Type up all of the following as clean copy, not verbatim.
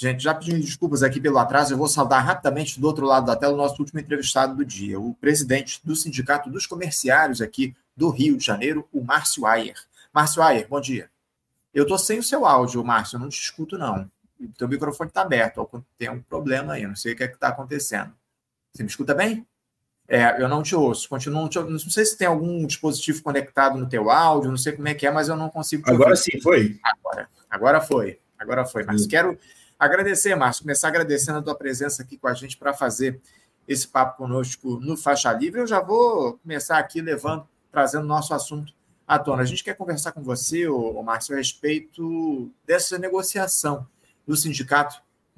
Gente, já pedindo desculpas aqui pelo atraso, eu vou saudar rapidamente do outro lado da tela o nosso último entrevistado do dia, o presidente do Sindicato dos Comerciários aqui do Rio de Janeiro, o Márcio Ayer. Márcio Ayer, bom dia. Eu estou sem o seu áudio, Márcio, eu não te escuto, não. O teu microfone está aberto, tem um problema aí, eu não sei o que é que está acontecendo. Você me escuta bem? Eu não te ouço, continuo, não sei se tem algum dispositivo conectado no teu áudio, não sei como é que é, mas eu não consigo te ouvir. Agora sim, foi? Agora foi, Márcio. Quero agradecer, Márcio, começar agradecendo a tua presença aqui com a gente para fazer esse papo conosco no Faixa Livre. Eu já vou começar aqui trazendo nosso assunto à tona. A gente quer conversar com você, Márcio, a respeito dessa negociação do Sindicato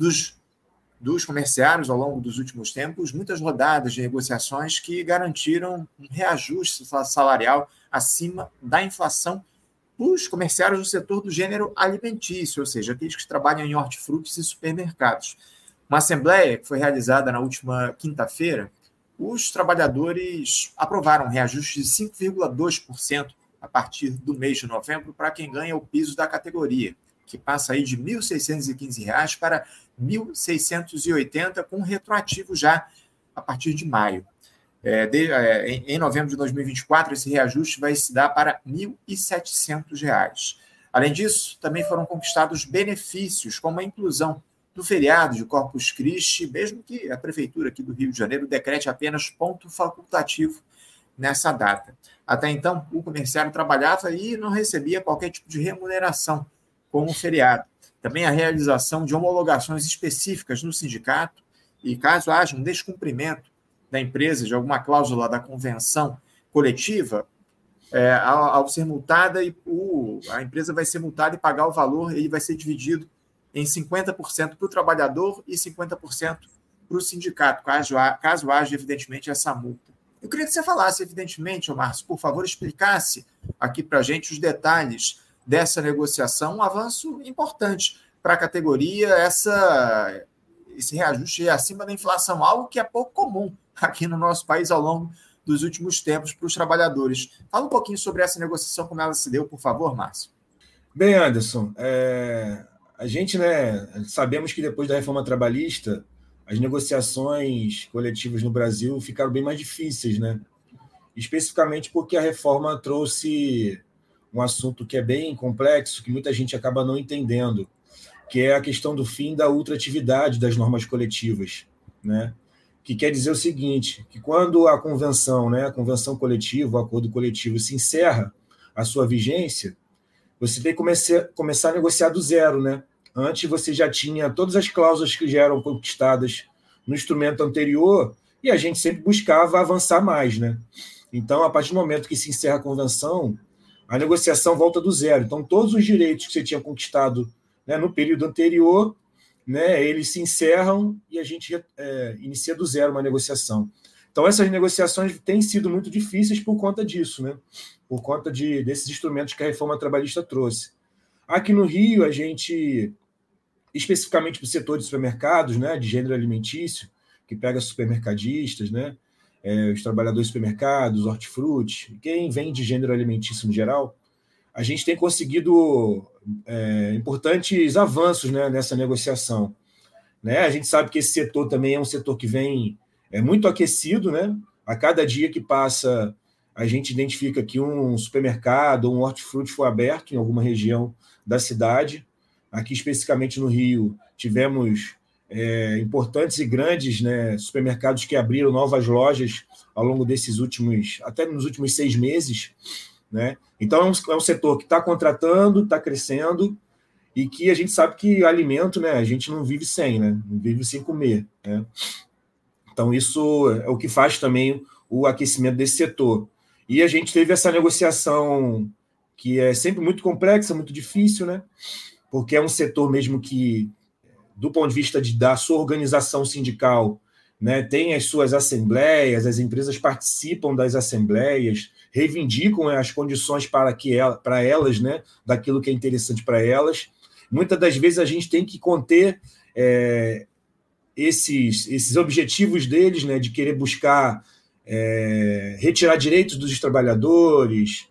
dos Comerciários ao longo dos últimos tempos, muitas rodadas de negociações que garantiram um reajuste salarial acima da inflação os comerciários do setor do gênero alimentício, ou seja, aqueles que trabalham em hortifrutis e supermercados. Uma assembleia que foi realizada na última quinta-feira, os trabalhadores aprovaram um reajuste de 5,2% a partir do mês de novembro para quem ganha o piso da categoria, que passa aí de R$ 1.615 para R$ 1.680, com retroativo já a partir de maio. Em novembro de 2024, esse reajuste vai se dar para R$ 1.700. Além disso, também foram conquistados benefícios, como a inclusão do feriado de Corpus Christi, mesmo que a Prefeitura aqui do Rio de Janeiro decrete apenas ponto facultativo nessa data. Até então, o comerciário trabalhava e não recebia qualquer tipo de remuneração com o feriado. Também a realização de homologações específicas no sindicato e, caso haja um descumprimento da empresa de alguma cláusula da convenção coletiva, ao ser multada, a empresa vai ser multada e pagar o valor, ele vai ser dividido em 50% para o trabalhador e 50% para o sindicato, caso haja, evidentemente, essa multa. Eu queria que você falasse, evidentemente, Márcio, por favor, explicasse aqui para a gente os detalhes dessa negociação, um avanço importante para a categoria, esse reajuste acima da inflação, algo que é pouco comum aqui no nosso país ao longo dos últimos tempos para os trabalhadores. Fala um pouquinho sobre essa negociação, como ela se deu, por favor, Márcio. Bem, Anderson, a gente, sabemos que depois da reforma trabalhista, as negociações coletivas no Brasil ficaram bem mais difíceis, né? Especificamente porque a reforma trouxe um assunto que é bem complexo, que muita gente acaba não entendendo, que é a questão do fim da ultratividade das normas coletivas, né? Que quer dizer o seguinte, que quando a convenção, a convenção coletiva, o acordo coletivo se encerra a sua vigência, você tem que começar a negociar do zero, né? Antes você já tinha todas as cláusulas que já eram conquistadas no instrumento anterior e a gente sempre buscava avançar mais, né? Então, a partir do momento que se encerra a convenção, a negociação volta do zero. Então, todos os direitos que você tinha conquistado, no período anterior, eles se encerram e a gente inicia do zero uma negociação. Então, essas negociações têm sido muito difíceis por conta disso, né? Por conta desses instrumentos que a reforma trabalhista trouxe. Aqui no Rio, a gente, especificamente para o setor de supermercados, de gênero alimentício, que pega supermercadistas, os trabalhadores de supermercados, hortifruti, quem vende gênero alimentício no geral, a gente tem conseguido importantes avanços, nessa negociação. A gente sabe que esse setor também é um setor que vem muito aquecido, A cada dia que passa, a gente identifica que um supermercado ou um hortifruti foi aberto em alguma região da cidade. Aqui, especificamente no Rio, tivemos importantes e grandes supermercados que abriram novas lojas ao longo até nos últimos 6 meses. Então, é um setor que está contratando, está crescendo, e que a gente sabe que alimento, a gente não vive sem, não vive sem comer. Então, isso é o que faz também o aquecimento desse setor. E a gente teve essa negociação que é sempre muito complexa, muito difícil, porque é um setor mesmo que, do ponto de vista da sua organização sindical, tem as suas assembleias, as empresas participam das assembleias, reivindicam as condições para elas, daquilo que é interessante para elas. Muitas das vezes a gente tem que conter esses objetivos deles, de querer buscar retirar direitos dos trabalhadores,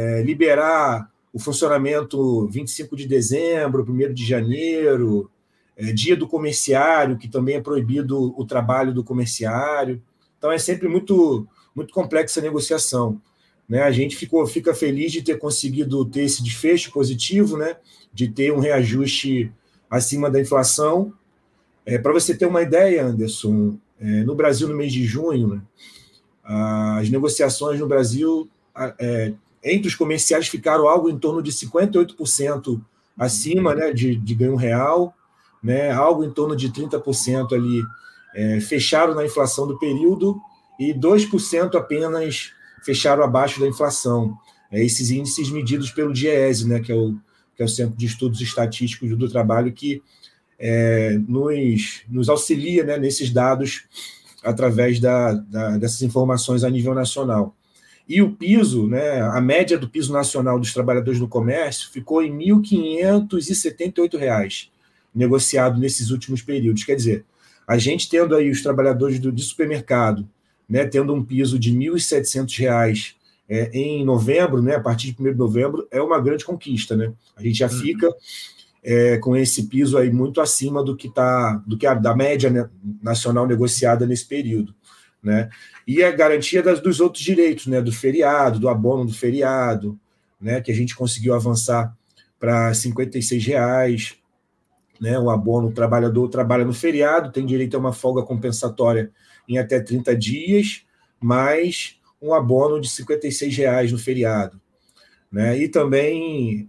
liberar o funcionamento 25 de dezembro, 1º de janeiro, dia do comerciário, que também é proibido o trabalho do comerciário. Então, é sempre muito, muito complexa a negociação. Né? A gente fica feliz de ter conseguido ter esse desfecho positivo, né? De ter um reajuste acima da inflação. Para você ter uma ideia, Anderson, no Brasil, no mês de junho, né, as negociações no Brasil entre os comerciais ficaram algo em torno de 58% acima, né, de ganho real, né, algo em torno de 30% ali fecharam na inflação do período e 2% apenas fecharam abaixo da inflação. Esses índices medidos pelo DIEESE, né, que é o Centro de Estudos Estatísticos do Trabalho, que nos auxilia, né, nesses dados através dessas informações a nível nacional. E o piso, né, a média do piso nacional dos trabalhadores do comércio ficou em R$ 1.578, negociado nesses últimos períodos. Quer dizer, a gente tendo aí os trabalhadores de supermercado, né, tendo um piso de R$ 1.700 em novembro, né, a partir de 1º de novembro, é uma grande conquista. Né? A gente já fica com esse piso aí muito acima do que da média, né, nacional negociada nesse período. Né? E a garantia dos outros direitos, né, do feriado, do abono do feriado, né, que a gente conseguiu avançar para R$ 56, né, o abono, o trabalhador trabalha no feriado, tem direito a uma folga compensatória em até 30 dias, mais um abono de R$ 56 no feriado. Né? E também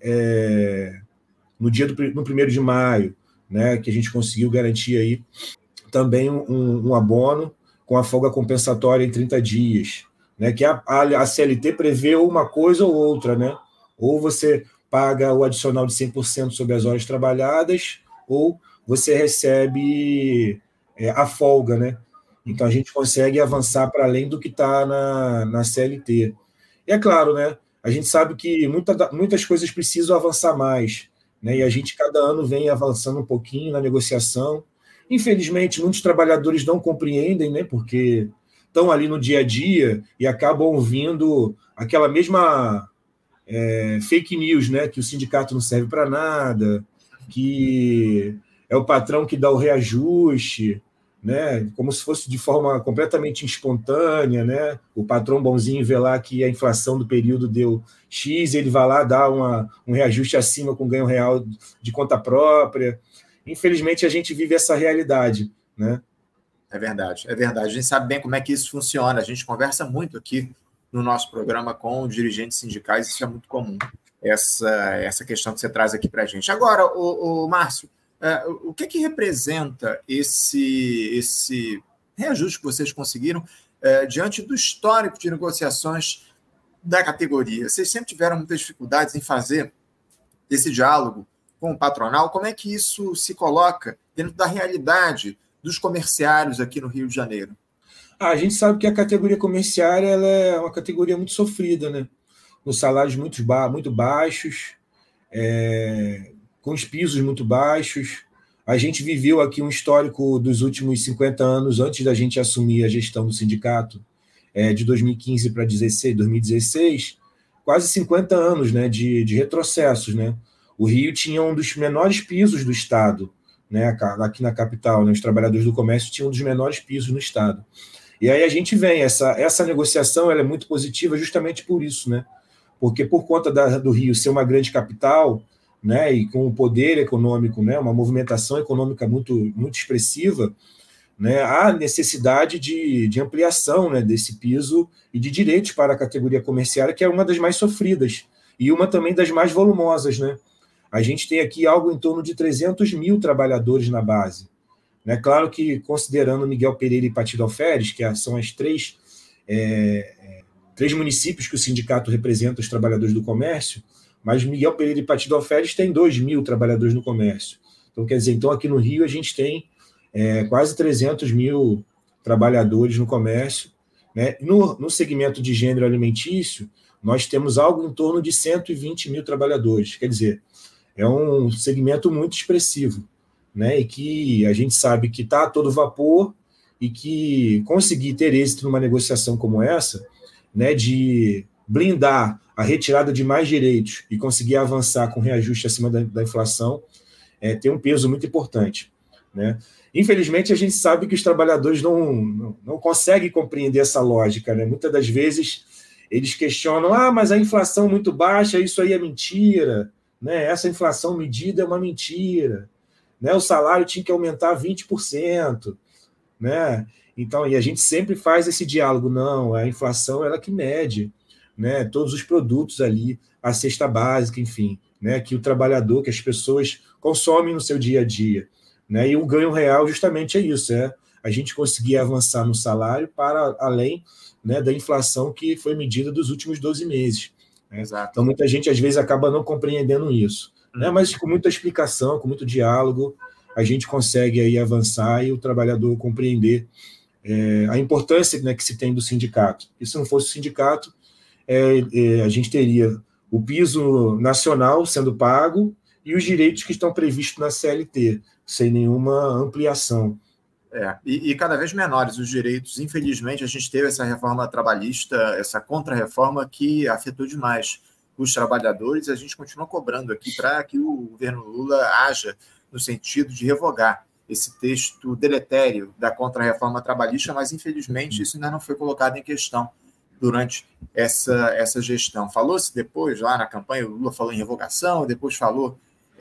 no 1º de maio, né, que a gente conseguiu garantir aí também um abono com a folga compensatória em 30 dias, né, que a CLT prevê uma coisa ou outra, né? Ou você paga o adicional de 100% sobre as horas trabalhadas, ou você recebe a folga, né? Então, a gente consegue avançar para além do que está na CLT. E é claro, né, a gente sabe que muitas coisas precisam avançar mais, né, e a gente, cada ano, vem avançando um pouquinho na negociação. Infelizmente, muitos trabalhadores não compreendem, né, porque estão ali no dia a dia e acabam ouvindo aquela mesma fake news, né, que o sindicato não serve para nada, que é o patrão que dá o reajuste, né, como se fosse de forma completamente espontânea, né, o patrão bonzinho vê lá que a inflação do período deu X, ele vai lá dar um reajuste acima com ganho real de conta própria. Infelizmente, a gente vive essa realidade, né? É verdade, é verdade. A gente sabe bem como é que isso funciona. A gente conversa muito aqui no nosso programa com dirigentes sindicais, isso é muito comum, essa questão que você traz aqui para a gente. Agora, o Márcio, o que representa esse reajuste que vocês conseguiram diante do histórico de negociações da categoria? Vocês sempre tiveram muitas dificuldades em fazer esse diálogo com o patronal. Como é que isso se coloca dentro da realidade dos comerciários aqui no Rio de Janeiro? A gente sabe que a categoria comerciária ela é uma categoria muito sofrida, né? Nos salários muito baixos, com os pisos muito baixos. A gente viveu aqui um histórico dos últimos 50 anos, antes da gente assumir a gestão do sindicato, de 2015 para 2016, quase 50 anos, né, de retrocessos. Né? O Rio tinha um dos menores pisos do Estado, né, aqui na capital. Né? Os trabalhadores do comércio tinham um dos menores pisos no Estado. E aí a gente vem, essa negociação ela é muito positiva justamente por isso, né? Porque por conta do Rio ser uma grande capital, né, e com um poder econômico, né, uma movimentação econômica muito, muito expressiva, né, há necessidade de ampliação, né, desse piso e de direitos para a categoria comerciária, que é uma das mais sofridas e uma também das mais volumosas. Né? A gente tem aqui algo em torno de 300 mil trabalhadores na base. Né? Claro que, considerando Miguel Pereira e Partido Alferes, que são as três municípios que o sindicato representa os trabalhadores do comércio, mas Miguel Pereira e Partido Alferes tem 2 mil trabalhadores no comércio. Então, quer dizer, aqui no Rio a gente tem quase 300 mil trabalhadores no comércio. Né? No segmento de gênero alimentício, nós temos algo em torno de 120 mil trabalhadores. Quer dizer, é um segmento muito expressivo, né? E que a gente sabe que está a todo vapor e que conseguir ter êxito numa negociação como essa, né, de blindar a retirada de mais direitos e conseguir avançar com reajuste acima da inflação, tem um peso muito importante. né? Infelizmente, a gente sabe que os trabalhadores não conseguem compreender essa lógica, né? Muitas das vezes, eles questionam, mas a inflação muito baixa, isso aí é mentira, né? Essa inflação medida é uma mentira, né? O salário tinha que aumentar 20%, né? Então, e a gente sempre faz esse diálogo, não, a inflação ela que mede, né? Todos os produtos ali, a cesta básica, enfim, né? Que o trabalhador, que as pessoas consomem no seu dia a dia, né? E o ganho real justamente é isso, a gente conseguir avançar no salário para além, né, da inflação que foi medida dos últimos 12 meses. Né? Exato. Então, muita gente, às vezes, acaba não compreendendo isso. Né? Mas com muita explicação, com muito diálogo, a gente consegue aí avançar e o trabalhador compreender a importância, né, que se tem do sindicato. E se não fosse o sindicato, a gente teria o piso nacional sendo pago e os direitos que estão previstos na CLT, sem nenhuma ampliação. E cada vez menores os direitos. Infelizmente, a gente teve essa reforma trabalhista, essa contra-reforma que afetou demais os trabalhadores. A gente continua cobrando aqui para que o governo Lula haja no sentido de revogar esse texto deletério da contra-reforma trabalhista, mas, infelizmente, isso ainda não foi colocado em questão durante essa gestão. Falou-se depois, lá na campanha, o Lula falou em revogação, depois falou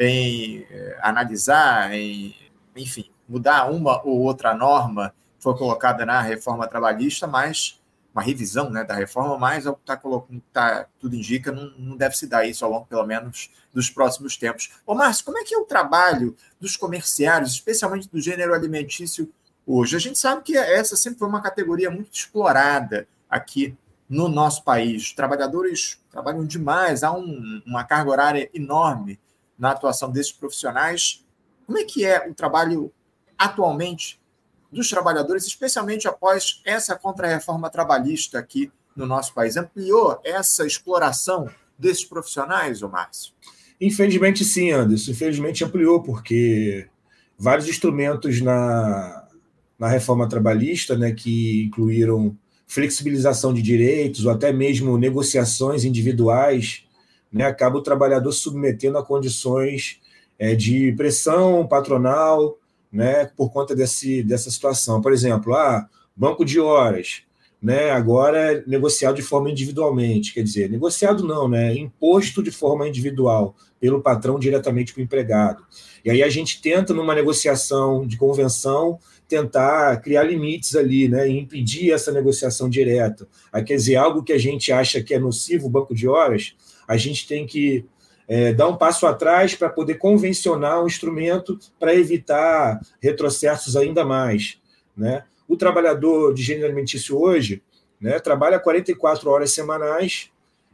em analisar, enfim, mudar uma ou outra norma que foi colocada na reforma trabalhista, mas uma revisão, né, da reforma, mas ao que tudo indica, não deve se dar isso ao longo, pelo menos, dos próximos tempos. Ô, Márcio, como é que é o trabalho dos comerciários, especialmente do gênero alimentício, hoje? A gente sabe que essa sempre foi uma categoria muito explorada aqui no nosso país. Os trabalhadores trabalham demais, há uma carga horária enorme na atuação desses profissionais. Como é que é o trabalho atualmente dos trabalhadores, especialmente após essa contra-reforma trabalhista aqui no nosso país? Ampliou essa exploração desses profissionais, ô Márcio? Infelizmente, sim, Anderson. Infelizmente ampliou, porque vários instrumentos na reforma trabalhista, né, que incluíram flexibilização de direitos ou até mesmo negociações individuais, né, acaba o trabalhador submetendo a condições de pressão patronal, né, por conta dessa situação. Por exemplo, banco de horas, né, agora é negociado de forma individualmente, quer dizer, negociado não, né, imposto de forma individual pelo patrão diretamente para o empregado. E aí a gente tenta, numa negociação de convenção, tentar criar limites ali, né, e impedir essa negociação direta. Aí, quer dizer, algo que a gente acha que é nocivo, o banco de horas, a gente tem que dar um passo atrás para poder convencionar um instrumento para evitar retrocessos ainda mais, né? O trabalhador de gênero alimentício hoje, né, trabalha 44 horas semanais,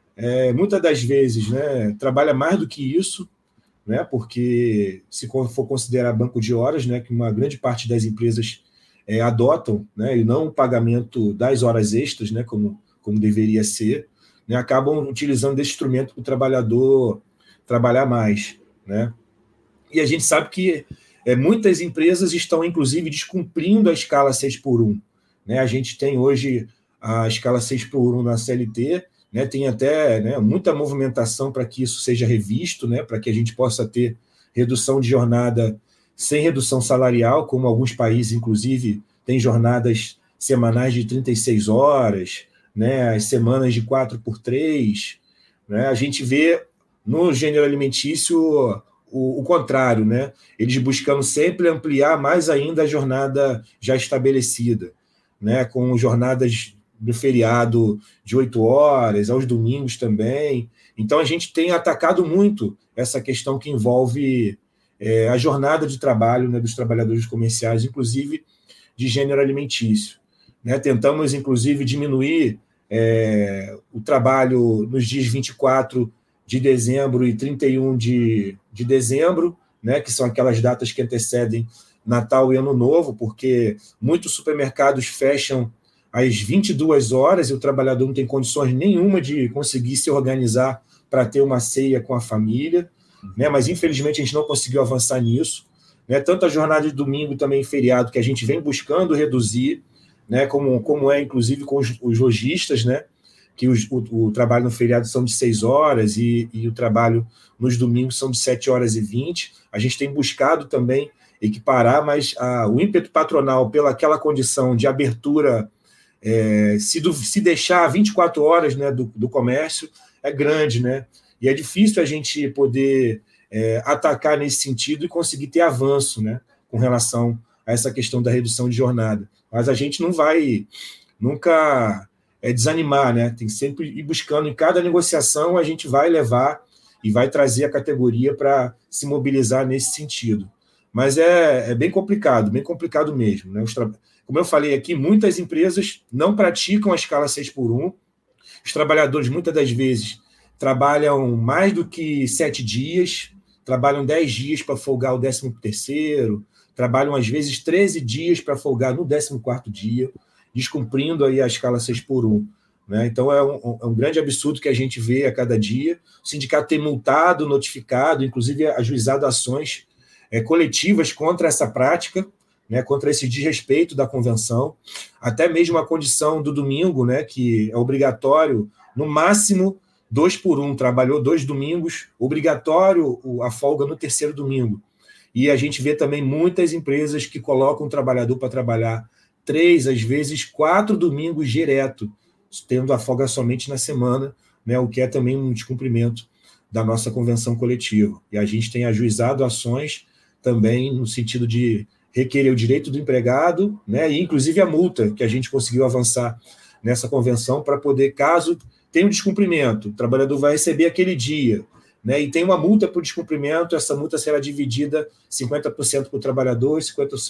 muitas das vezes, né, trabalha mais do que isso, né, porque se for considerar banco de horas, né, que uma grande parte das empresas adotam, né, e não o pagamento das horas extras, né, como deveria ser, né, acabam utilizando desse instrumento para o trabalhador trabalhar mais, né? E a gente sabe que muitas empresas estão, inclusive, descumprindo a escala 6x1. Né? A gente tem hoje a escala 6x1 na CLT, né? Tem até, né, muita movimentação para que isso seja revisto, né? Para que a gente possa ter redução de jornada sem redução salarial, como alguns países, inclusive, têm jornadas semanais de 36 horas, né? As semanas de 4x3. Né? A gente vê no gênero alimentício o contrário, né? Eles buscando sempre ampliar mais ainda a jornada já estabelecida, né? Com jornadas do feriado de 8 horas, aos domingos também. Então, a gente tem atacado muito essa questão que envolve a jornada de trabalho, né, dos trabalhadores comerciais, inclusive de gênero alimentício. Né? Tentamos, inclusive, diminuir o trabalho nos dias 24 de dezembro e 31 de dezembro, né, que são aquelas datas que antecedem Natal e Ano Novo, porque muitos supermercados fecham às 22 horas e o trabalhador não tem condições nenhuma de conseguir se organizar para ter uma ceia com a família, né, mas infelizmente a gente não conseguiu avançar nisso. Né, tanto a jornada de domingo também feriado, que a gente vem buscando reduzir, né, como é inclusive com os lojistas, né, que o trabalho no feriado são de 6 horas e o trabalho nos domingos são de 7 horas e 20. A gente tem buscado também equiparar, mas o ímpeto patronal pela aquela condição de abertura, se deixar 24 horas, né, do comércio, é grande, né? E é difícil a gente poder atacar nesse sentido e conseguir ter avanço, né, com relação a essa questão da redução de jornada. Mas a gente não vai nunca desanimar, né? Tem que sempre ir buscando, em cada negociação a gente vai levar e vai trazer a categoria para se mobilizar nesse sentido. Mas é bem complicado mesmo, né? Como eu falei aqui, muitas empresas não praticam a escala 6x1. Os trabalhadores, muitas das vezes, trabalham mais do que 7 dias, trabalham 10 dias para folgar o 13º, trabalham, às vezes, 13 dias para folgar no 14º dia, descumprindo aí a escala 6x1. Né? Então, é um grande absurdo que a gente vê a cada dia. O sindicato tem multado, notificado, inclusive ajuizado ações coletivas contra essa prática, né, contra esse desrespeito da convenção, até mesmo a condição do domingo, né, que é obrigatório, no máximo 2x1, trabalhou 2 domingos, obrigatório a folga no 3º domingo. E a gente vê também muitas empresas que colocam o trabalhador para trabalhar 3, às vezes 4 domingos direto, tendo a folga somente na semana, né, o que é também um descumprimento da nossa convenção coletiva. E a gente tem ajuizado ações também no sentido de requerer o direito do empregado, né, e inclusive a multa, que a gente conseguiu avançar nessa convenção para poder, caso tenha um descumprimento, o trabalhador vai receber aquele dia, né, e tem uma multa por descumprimento, essa multa será dividida 50% para o trabalhador e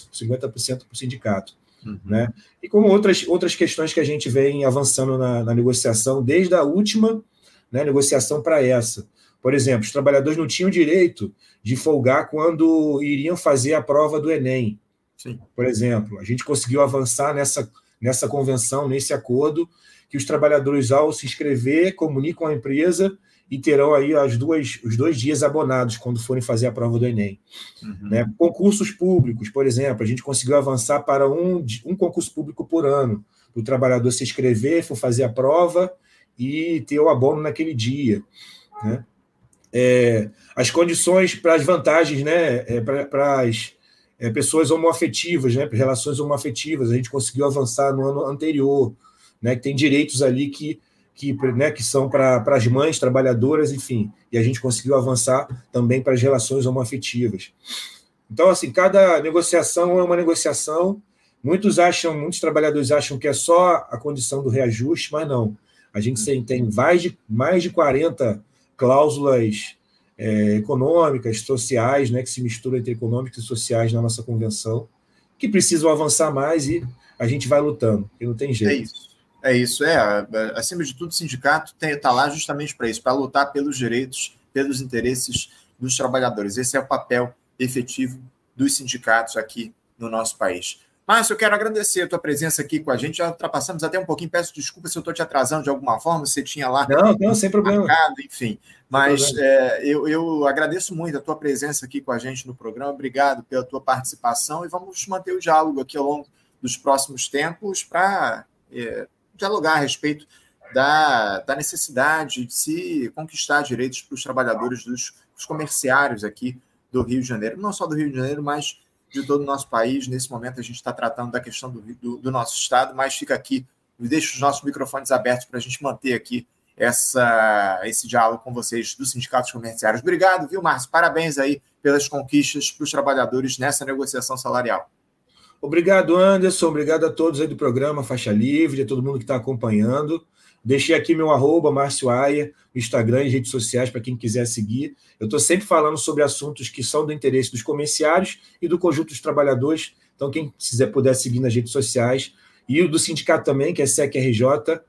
50% para o sindicato. Uhum. Né? E como outras questões que a gente vem avançando na negociação, desde a última, né, negociação para essa. Por exemplo, os trabalhadores não tinham direito de folgar quando iriam fazer a prova do Enem. Sim. Por exemplo, a gente conseguiu avançar nessa convenção, nesse acordo, que os trabalhadores, ao se inscrever, comunicam à empresa e terão aí os 2 dias abonados quando forem fazer a prova do Enem. Uhum. Né? Concursos públicos, por exemplo, a gente conseguiu avançar para um concurso público por ano, para o trabalhador se inscrever, for fazer a prova e ter o abono naquele dia. Né? As condições para as vantagens, né, para as pessoas homoafetivas, né, relações homoafetivas, a gente conseguiu avançar no ano anterior, né, que tem direitos ali que são para as mães trabalhadoras, enfim, e a gente conseguiu avançar também para as relações homoafetivas. Então, assim, cada negociação é uma negociação. Muitos trabalhadores acham que é só a condição do reajuste, mas não. A gente tem mais de 40 cláusulas econômicas, sociais, né, que se misturam entre econômicas e sociais na nossa convenção, que precisam avançar mais e a gente vai lutando, e não tem jeito. É isso. Acima de tudo, o sindicato está lá justamente para isso, para lutar pelos direitos, pelos interesses dos trabalhadores. Esse é o papel efetivo dos sindicatos aqui no nosso país. Márcio, eu quero agradecer a tua presença aqui com a gente. Já ultrapassamos até um pouquinho. Peço desculpa se eu estou te atrasando de alguma forma. Você tinha lá... Não, sem problema. Marcado, enfim. Mas eu agradeço muito a tua presença aqui com a gente no programa. Obrigado pela tua participação. E vamos manter o diálogo aqui ao longo dos próximos tempos para dialogar a respeito da necessidade de se conquistar direitos para os trabalhadores dos comerciários aqui do Rio de Janeiro. Não só do Rio de Janeiro, mas de todo o nosso país. Nesse momento a gente está tratando da questão do nosso estado, mas fica aqui, deixa os nossos microfones abertos para a gente manter aqui esse diálogo com vocês dos sindicatos comerciários. Obrigado, viu, Márcio? Parabéns aí pelas conquistas para os trabalhadores nessa negociação salarial. Obrigado, Anderson. Obrigado a todos aí do programa Faixa Livre, a todo mundo que está acompanhando. Deixei aqui meu @, Márcio Aia, Instagram e redes sociais para quem quiser seguir. Eu estou sempre falando sobre assuntos que são do interesse dos comerciários e do conjunto dos trabalhadores. Então, quem puder seguir nas redes sociais. E o do sindicato também, que é SEC-RJ,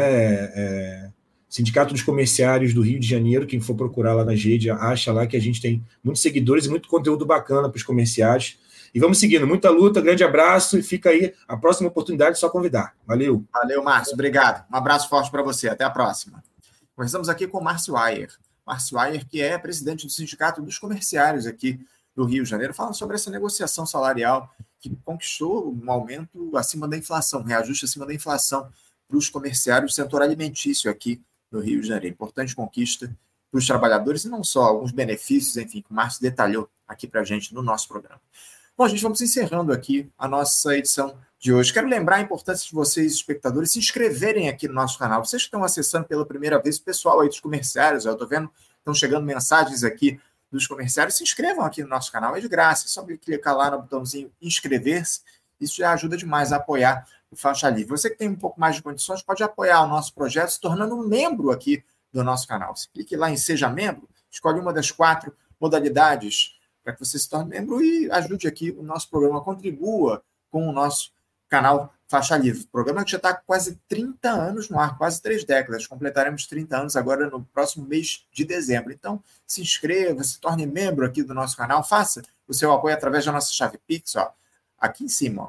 né? Sindicato dos Comerciários do Rio de Janeiro. Quem for procurar lá na rede, acha lá que a gente tem muitos seguidores e muito conteúdo bacana para os comerciários. E vamos seguindo. Muita luta, grande abraço e fica aí. A próxima oportunidade é só convidar. Valeu. Valeu, Márcio. Obrigado. Um abraço forte para você. Até a próxima. Conversamos aqui com o Márcio Ayer. Márcio Ayer, que é presidente do Sindicato dos Comerciários aqui do Rio de Janeiro, falando sobre essa negociação salarial que conquistou um aumento acima da inflação, reajuste acima da inflação para os comerciários do setor alimentício aqui no Rio de Janeiro. Importante conquista para os trabalhadores e não só, alguns benefícios, enfim, que o Márcio detalhou aqui para a gente no nosso programa. Bom, gente, vamos encerrando aqui a nossa edição de hoje. Quero lembrar a importância de vocês, espectadores, se inscreverem aqui no nosso canal. Vocês que estão acessando pela primeira vez, o pessoal aí dos comerciários, eu estou vendo, estão chegando mensagens aqui dos comerciários, se inscrevam aqui no nosso canal, é de graça, é só clicar lá no botãozinho inscrever-se, isso já ajuda demais a apoiar o Faixa Livre. Você que tem um pouco mais de condições, pode apoiar o nosso projeto se tornando um membro aqui do nosso canal. Você clique lá em Seja Membro, escolhe uma das 4 modalidades para que você se torne membro e ajude aqui o nosso programa, contribua com o nosso canal Faixa Livre. Programa que já está com quase 30 anos no ar, quase 3 décadas. Completaremos 30 anos agora no próximo mês de dezembro. Então, se inscreva, se torne membro aqui do nosso canal, faça o seu apoio através da nossa chave Pix, ó, aqui em cima,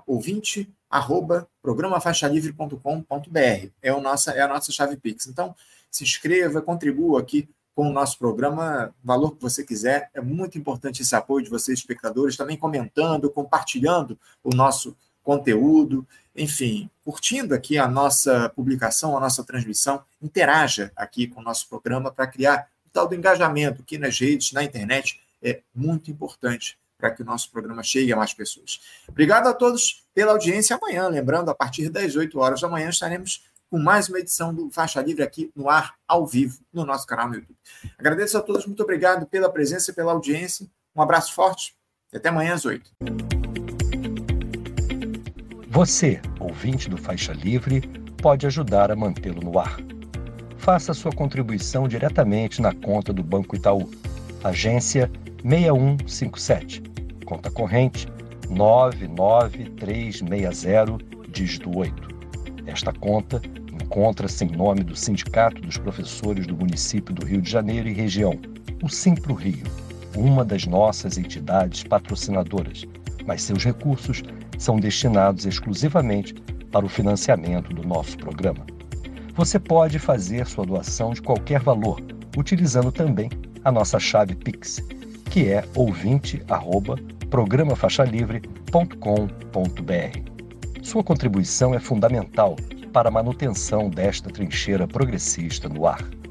ouvinte@programafaixalivre.com.br. É a nossa chave Pix. Então, se inscreva, contribua aqui com o nosso programa, valor que você quiser. É muito importante esse apoio de vocês, espectadores, também comentando, compartilhando o nosso conteúdo, enfim, curtindo aqui a nossa publicação, a nossa transmissão, interaja aqui com o nosso programa para criar o tal do engajamento aqui nas redes, na internet, é muito importante para que o nosso programa chegue a mais pessoas. Obrigado a todos pela audiência. Amanhã, lembrando, a partir das 8 horas da manhã, estaremos com mais uma edição do Faixa Livre aqui no ar, ao vivo, no nosso canal no YouTube. Agradeço a todos, muito obrigado pela presença e pela audiência. Um abraço forte e até amanhã às 8. Você, ouvinte do Faixa Livre, pode ajudar a mantê-lo no ar. Faça sua contribuição diretamente na conta do Banco Itaú, agência 6157, conta corrente 99360, dígito 8. Esta conta encontra-se em nome do Sindicato dos Professores do Município do Rio de Janeiro e região, o Simpro Rio, uma das nossas entidades patrocinadoras, mas seus recursos são destinados exclusivamente para o financiamento do nosso programa. Você pode fazer sua doação de qualquer valor, utilizando também a nossa chave Pix, que é ouvinte@programafaixalivre.com.br. Sua contribuição é fundamental para a manutenção desta trincheira progressista no ar.